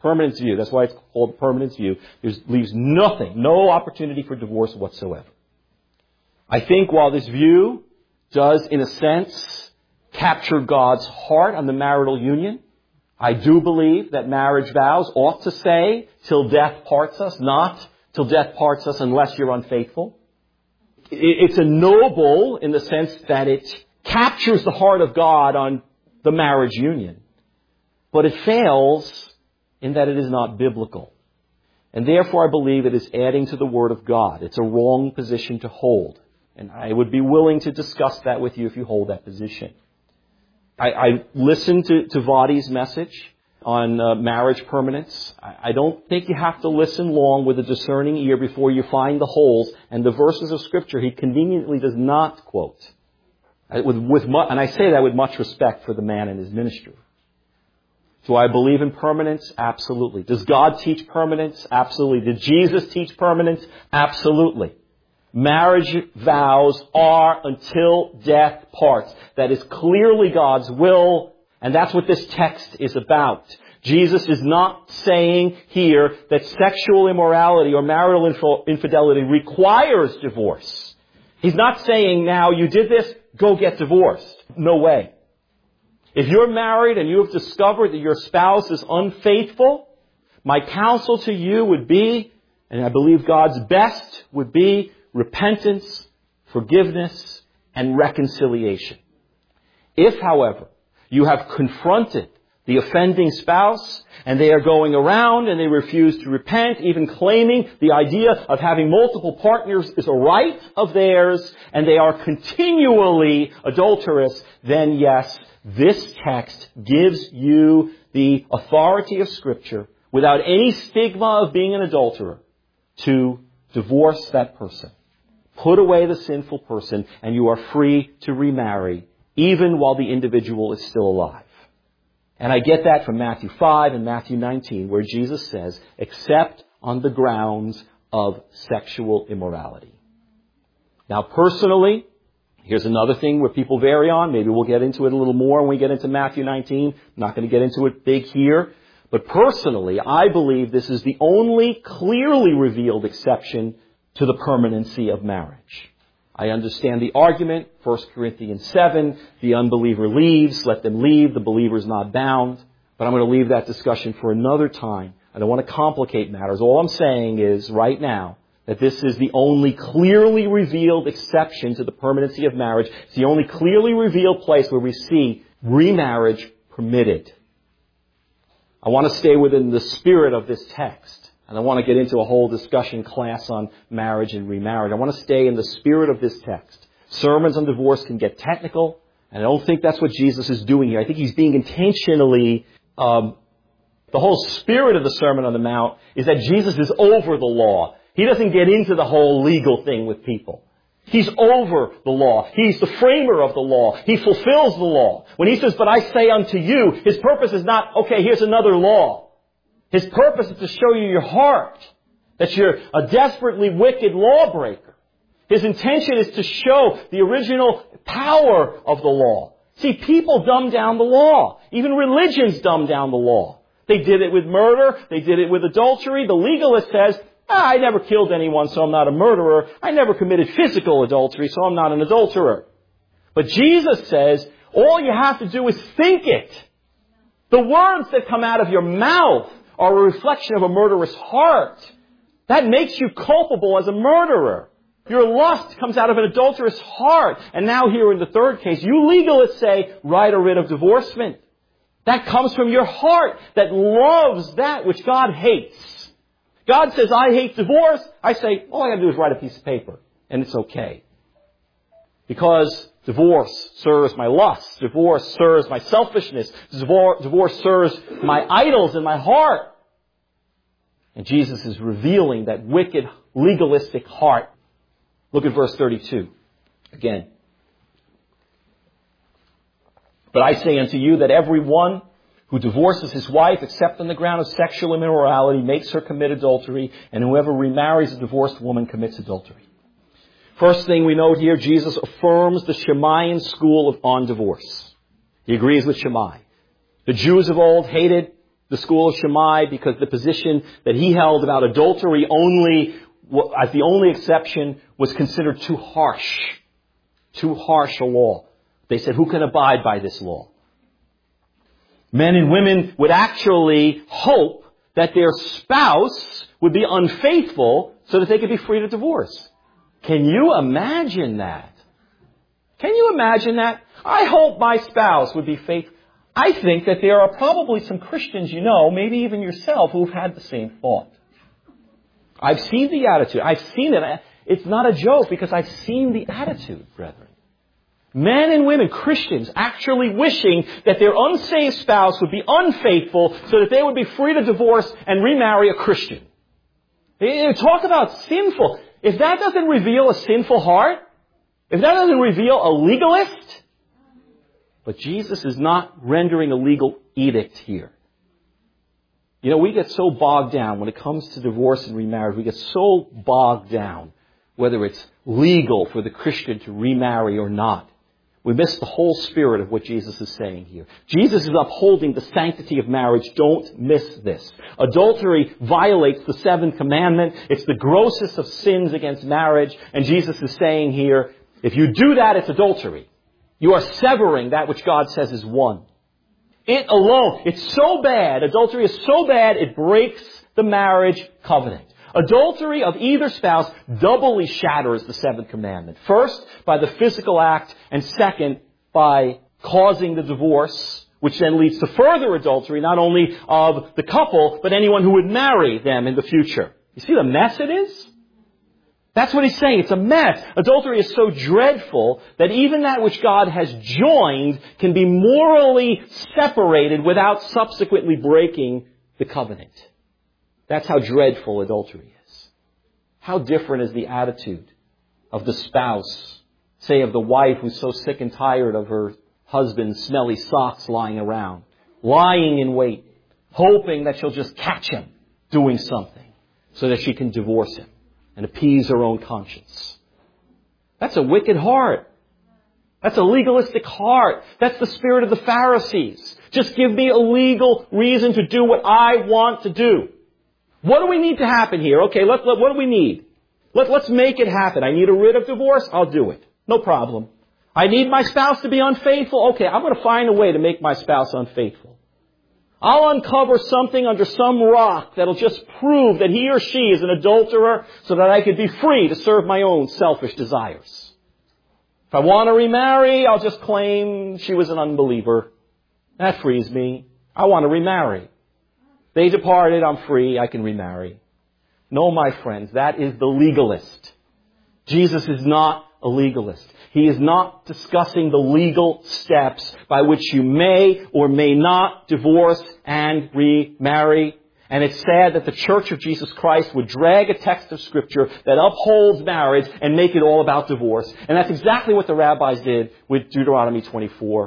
Permanence view. That's why it's called permanence view. Leaves nothing, no opportunity for divorce whatsoever. I think while this view does, in a sense, capture God's heart on the marital union, I do believe that marriage vows ought to say, till death parts us, not till death parts us unless you're unfaithful. It's a noble in the sense that it captures the heart of God on the marriage union. But it fails in that it is not biblical. And therefore I believe it is adding to the Word of God. It's a wrong position to hold. And I would be willing to discuss that with you if you hold that position. I listened to Vadi's message on marriage permanence. I don't think you have to listen long with a discerning ear before you find the holes and the verses of Scripture he conveniently does not quote. And I say that with much respect for the man and his ministry. Do I believe in permanence? Absolutely. Does God teach permanence? Absolutely. Did Jesus teach permanence? Absolutely. Marriage vows are until death parts. That is clearly God's will, and that's what this text is about. Jesus is not saying here that sexual immorality or marital infidelity requires divorce. He's not saying, now you did this, go get divorced. No way. If you're married and you have discovered that your spouse is unfaithful, my counsel to you would be, and I believe God's best would be, repentance, forgiveness, and reconciliation. If, however, you have confronted the offending spouse and they are going around and they refuse to repent, even claiming the idea of having multiple partners is a right of theirs, and they are continually adulterous, then yes, this text gives you the authority of Scripture, without any stigma of being an adulterer, to divorce that person. Put away the sinful person, and you are free to remarry, even while the individual is still alive. And I get that from Matthew 5 and Matthew 19, where Jesus says, except on the grounds of sexual immorality. Now, personally, here's another thing where people vary on. Maybe we'll get into it a little more when we get into Matthew 19. I'm not going to get into it big here. But personally, I believe this is the only clearly revealed exception to the permanency of marriage. I understand the argument, 1 Corinthians 7, the unbeliever leaves, let them leave, the believer is not bound. But I'm going to leave that discussion for another time. I don't want to complicate matters. All I'm saying is, right now, that this is the only clearly revealed exception to the permanency of marriage. It's the only clearly revealed place where we see remarriage permitted. I want to stay within the spirit of this text. And I want to get into a whole discussion class on marriage and remarriage. I want to stay in the spirit of this text. Sermons on divorce can get technical, and I don't think that's what Jesus is doing here. I think he's being intentionally... the whole spirit of the Sermon on the Mount is that Jesus is over the law. He doesn't get into the whole legal thing with people. He's over the law. He's the framer of the law. He fulfills the law. When he says, but I say unto you, his purpose is not, okay, here's another law. His purpose is to show you your heart, that you're a desperately wicked lawbreaker. His intention is to show the original power of the law. See, people dumb down the law. Even religions dumb down the law. They did it with murder. They did it with adultery. The legalist says, I never killed anyone, so I'm not a murderer. I never committed physical adultery, so I'm not an adulterer. But Jesus says, all you have to do is think it. The words that come out of your mouth are a reflection of a murderous heart. That makes you culpable as a murderer. Your lust comes out of an adulterous heart. And now here in the third case, you legalists say, write a writ of divorcement. That comes from your heart that loves that which God hates. God says, I hate divorce. I say, all I got to do is write a piece of paper, and it's okay. Because divorce serves my lust. Divorce serves my selfishness. Divorce serves my idols in my heart. And Jesus is revealing that wicked, legalistic heart. Look at verse 32 again. But I say unto you that every one who divorces his wife except on the ground of sexual immorality makes her commit adultery, and whoever remarries a divorced woman commits adultery. First thing we note here, Jesus affirms the Shemaian school on divorce. He agrees with Shammai. The Jews of old hated the school of Shammai because the position that he held about adultery only, as the only exception, was considered too harsh a law. They said, who can abide by this law? Men and women would actually hope that their spouse would be unfaithful so that they could be free to divorce. Can you imagine that? Can you imagine that? I hope my spouse would be faithful. I think that there are probably some Christians you know, maybe even yourself, who've had the same thought. I've seen the attitude. I've seen it. It's not a joke because I've seen the attitude, brethren. Men and women, Christians, actually wishing that their unsaved spouse would be unfaithful so that they would be free to divorce and remarry a Christian. Talk about sinful. If that doesn't reveal a sinful heart, if that doesn't reveal a legalist, but Jesus is not rendering a legal edict here. You know, we get so bogged down when it comes to divorce and remarriage. We get so bogged down whether it's legal for the Christian to remarry or not. We miss the whole spirit of what Jesus is saying here. Jesus is upholding the sanctity of marriage. Don't miss this. Adultery violates the seventh commandment. It's the grossest of sins against marriage. And Jesus is saying here, if you do that, it's adultery. You are severing that which God says is one. It alone, it's so bad, adultery is so bad, it breaks the marriage covenant. Adultery of either spouse doubly shatters the seventh commandment. First, by the physical act, and second, by causing the divorce, which then leads to further adultery, not only of the couple, but anyone who would marry them in the future. You see the mess it is? That's what he's saying. It's a mess. Adultery is so dreadful that even that which God has joined can be morally separated without subsequently breaking the covenant. That's how dreadful adultery is. How different is the attitude of the spouse, say of the wife who's so sick and tired of her husband's smelly socks lying around, lying in wait, hoping that she'll just catch him doing something so that she can divorce him and appease her own conscience. That's a wicked heart. That's a legalistic heart. That's the spirit of the Pharisees. Just give me a legal reason to do what I want to do. What do we need to happen here? Okay, what do we need? Let's make it happen. I need a writ of divorce. I'll do it. No problem. I need my spouse to be unfaithful. Okay, I'm going to find a way to make my spouse unfaithful. I'll uncover something under some rock that'll just prove that he or she is an adulterer so that I could be free to serve my own selfish desires. If I want to remarry, I'll just claim she was an unbeliever. That frees me. I want to remarry. They departed, I'm free, I can remarry. No, my friends, that is the legalist. Jesus is not a legalist. He is not discussing the legal steps by which you may or may not divorce and remarry. And it's sad that the Church of Jesus Christ would drag a text of Scripture that upholds marriage and make it all about divorce. And that's exactly what the rabbis did with Deuteronomy 24.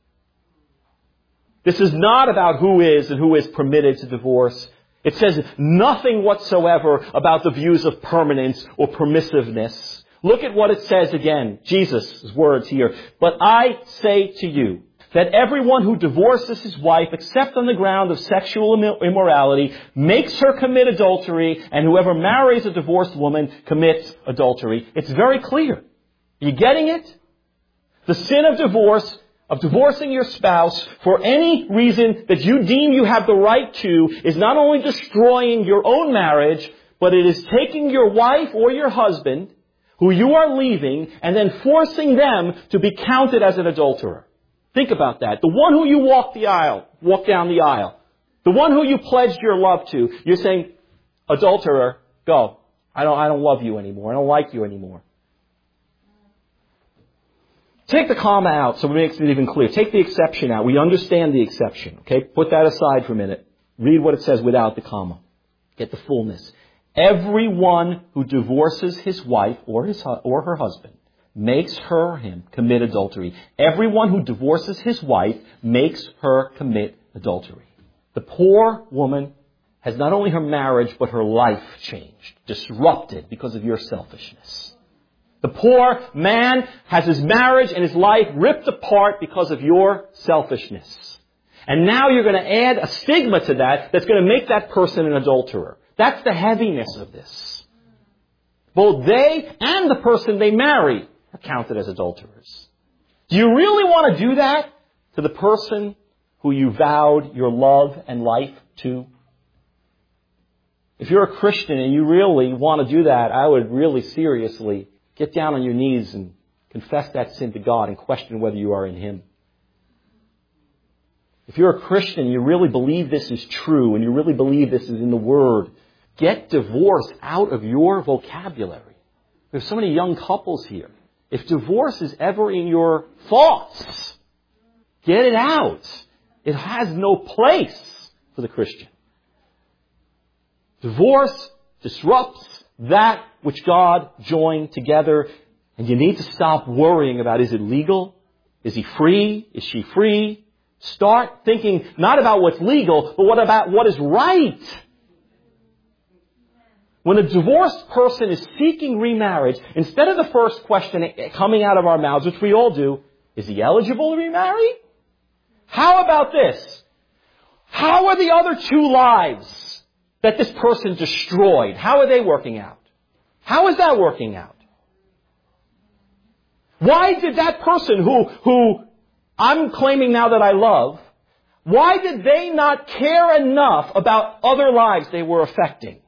This is not about who is and who is permitted to divorce. It says nothing whatsoever about the views of permanence or permissiveness. Look at what it says again, Jesus' words here. But I say to you that everyone who divorces his wife except on the ground of sexual immorality makes her commit adultery, and whoever marries a divorced woman commits adultery. It's very clear. Are you getting it? The sin of divorce, of divorcing your spouse for any reason that you deem you have the right to, is not only destroying your own marriage, but it is taking your wife or your husband, who you are leaving, and then forcing them to be counted as an adulterer. Think about that. The one who you walk down the aisle, the one who you pledged your love to, you're saying, adulterer, go. I don't love you anymore. I don't like you anymore. Take the comma out so it makes it even clear. Take the exception out. We understand the exception. Okay? Put that aside for a minute. Read what it says without the comma. Get the fullness. Everyone who divorces his wife or her husband makes her or him commit adultery. Everyone who divorces his wife makes her commit adultery. The poor woman has not only her marriage but her life changed, disrupted because of your selfishness. The poor man has his marriage and his life ripped apart because of your selfishness. And now you're going to add a stigma to that that's going to make that person an adulterer. That's the heaviness of this. Both they and the person they marry are counted as adulterers. Do you really want to do that to the person who you vowed your love and life to? If you're a Christian and you really want to do that, I would really seriously get down on your knees and confess that sin to God and question whether you are in Him. If you're a Christian and you really believe this is true and you really believe this is in the Word, get divorce out of your vocabulary. There's so many young couples here. If divorce is ever in your thoughts, get it out. It has no place for the Christian. Divorce disrupts that which God joined together, and you need to stop worrying about, is it legal? Is he free? Is she free? Start thinking not about what's legal, but what about what is right? When a divorced person is seeking remarriage, instead of the first question coming out of our mouths, which we all do, is he eligible to remarry? How about this? How are the other two lives that this person destroyed? How are they working out? How is that working out? Why did that person who I'm claiming now that I love, why did they not care enough about other lives they were affecting?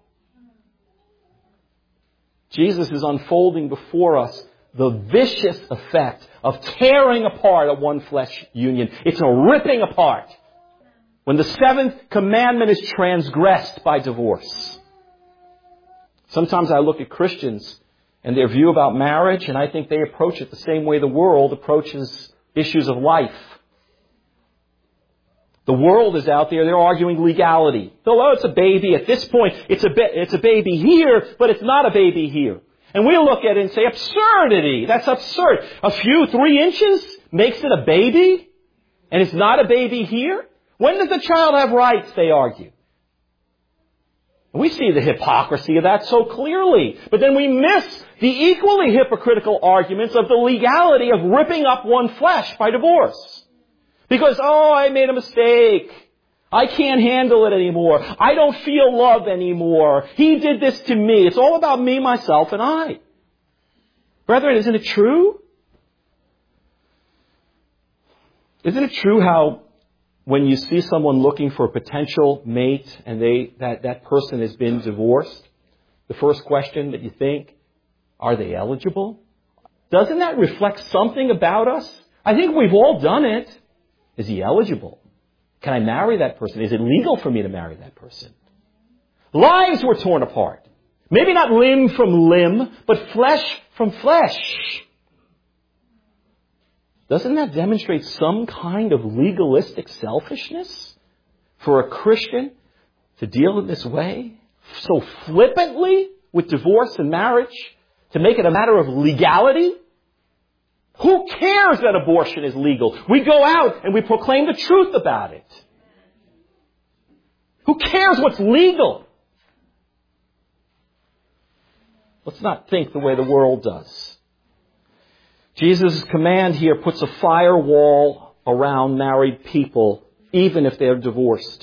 Jesus is unfolding before us the vicious effect of tearing apart a one flesh union. It's a ripping apart when the seventh commandment is transgressed by divorce. Sometimes I look at Christians and their view about marriage, and I think they approach it the same way the world approaches issues of life. The world is out there, they're arguing legality. Oh, it's a baby. At this point, it's a baby here, but it's not a baby here. And we look at it and say, absurdity. That's absurd. A few 3 inches makes it a baby, and it's not a baby here? When does the child have rights, they argue? We see the hypocrisy of that so clearly. But then we miss the equally hypocritical arguments of the legality of ripping up one flesh by divorce. Because, I made a mistake. I can't handle it anymore. I don't feel love anymore. He did this to me. It's all about me, myself, and I. Brethren, isn't it true? Isn't it true how when you see someone looking for a potential mate and that person has been divorced, the first question that you think, are they eligible? Doesn't that reflect something about us? I think we've all done it. Is he eligible? Can I marry that person? Is it legal for me to marry that person? Lives were torn apart. Maybe not limb from limb, but flesh from flesh. Doesn't that demonstrate some kind of legalistic selfishness for a Christian to deal in this way? So flippantly with divorce and marriage? To make it a matter of legality? Who cares that abortion is legal? We go out and we proclaim the truth about it. Who cares what's legal? Let's not think the way the world does. Jesus' command here puts a firewall around married people, even if they're divorced.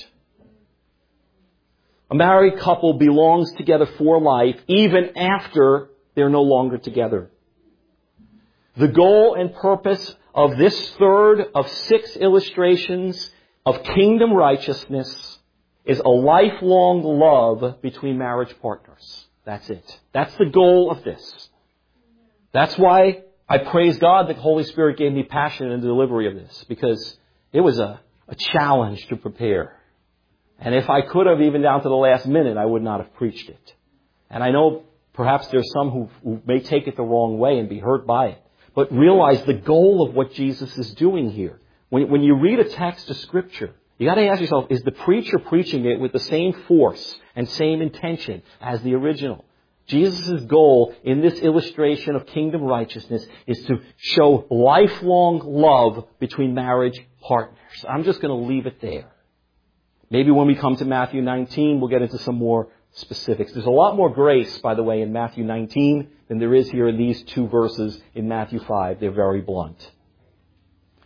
A married couple belongs together for life, even after they're no longer together. The goal and purpose of this third of 6 illustrations of kingdom righteousness is a lifelong love between marriage partners. That's it. That's the goal of this. That's why I praise God that the Holy Spirit gave me passion in the delivery of this, because it was a challenge to prepare. And if I could have, even down to the last minute, I would not have preached it. And I know perhaps there's some who may take it the wrong way and be hurt by it. But realize the goal of what Jesus is doing here. When you read a text of Scripture, you got to ask yourself, is the preacher preaching it with the same force and same intention as the original? Jesus' goal in this illustration of kingdom righteousness is to show lifelong love between marriage partners. I'm just going to leave it there. Maybe when we come to Matthew 19, we'll get into some more specifics. There's a lot more grace, by the way, in Matthew 19 than there is here in these 2 verses in Matthew 5. They're very blunt.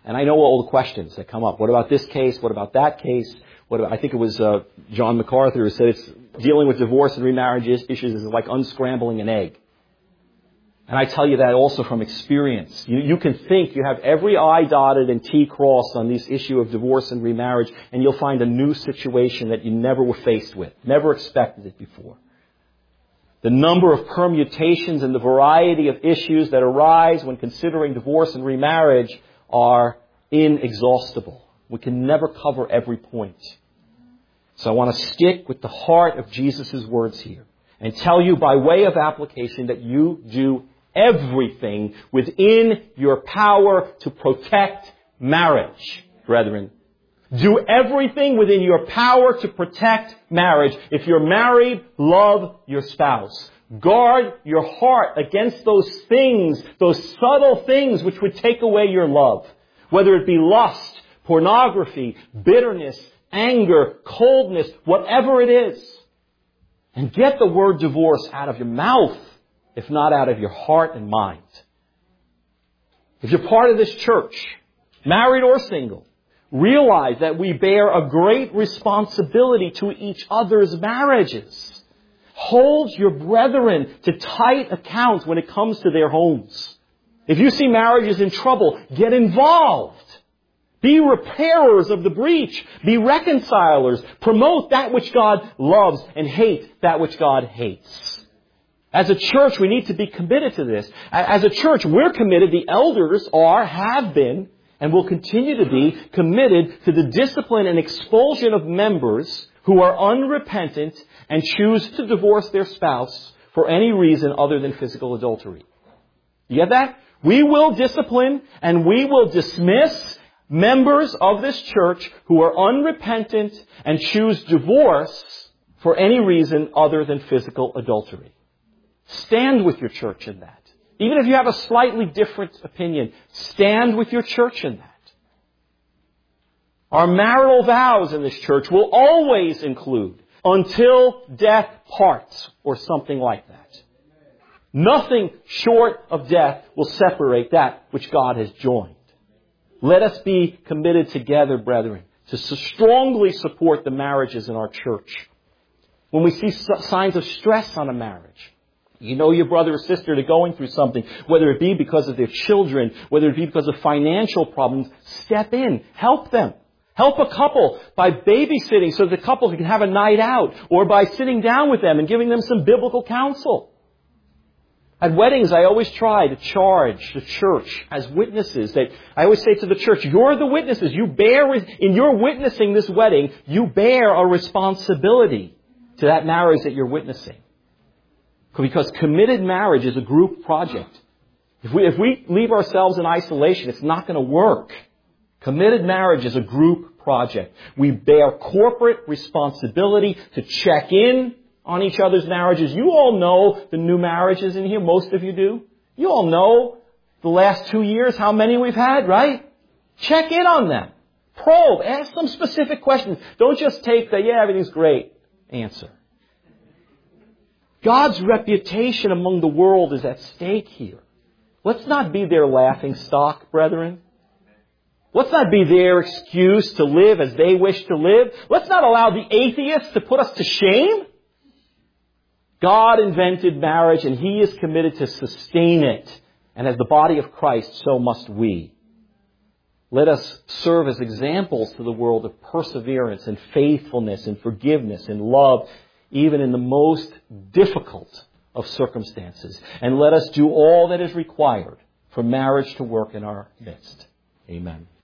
And I know all the questions that come up. What about this case? What about that case? I think it was John MacArthur who said it's dealing with divorce and remarriage issues is like unscrambling an egg. And I tell you that also from experience. You can think you have every I dotted and T crossed on this issue of divorce and remarriage, and you'll find a new situation that you never were faced with, never expected it before. The number of permutations and the variety of issues that arise when considering divorce and remarriage are inexhaustible. We can never cover every point. So I want to stick with the heart of Jesus' words here and tell you by way of application that you do everything within your power to protect marriage, brethren. Do everything within your power to protect marriage. If you're married, love your spouse. Guard your heart against those things, those subtle things which would take away your love. Whether it be lust, pornography, bitterness, anger, coldness, whatever it is. And get the word divorce out of your mouth, if not out of your heart and mind. If you're part of this church, married or single, realize that we bear a great responsibility to each other's marriages. Hold your brethren to tight account when it comes to their homes. If you see marriages in trouble, get involved. Be repairers of the breach. Be reconcilers. Promote that which God loves and hate that which God hates. As a church, we need to be committed to this. As a church, we're committed. The elders have been, and will continue to be committed to the discipline and expulsion of members who are unrepentant and choose to divorce their spouse for any reason other than physical adultery. You get that? We will discipline and we will dismiss members of this church who are unrepentant and choose divorce for any reason other than physical adultery. Stand with your church in that. Even if you have a slightly different opinion, stand with your church in that. Our marital vows in this church will always include until death parts or something like that. Nothing short of death will separate that which God has joined. Let us be committed together, brethren, to strongly support the marriages in our church. When we see signs of stress on a marriage, you know your brother or sister are going through something, whether it be because of their children, whether it be because of financial problems, step in, help them. Help a couple by babysitting so the couple can have a night out, or by sitting down with them and giving them some biblical counsel. At weddings, I always try to charge the church as witnesses. I always say to the church, you're the witnesses. In your witnessing this wedding, you bear a responsibility to that marriage that you're witnessing. Because committed marriage is a group project. If we leave ourselves in isolation, it's not going to work. Committed marriage is a group project. We bear corporate responsibility to check in on each other's marriages. You all know the new marriages in here. Most of you do. You all know the last 2 years how many we've had, right? Check in on them. Probe. Ask them specific questions. Don't just take the, everything's great answer. God's reputation among the world is at stake here. Let's not be their laughing stock, brethren. Let's not be their excuse to live as they wish to live. Let's not allow the atheists to put us to shame. God invented marriage and He is committed to sustain it. And as the body of Christ, so must we. Let us serve as examples to the world of perseverance and faithfulness and forgiveness and love, even in the most difficult of circumstances. And let us do all that is required for marriage to work in our midst. Amen.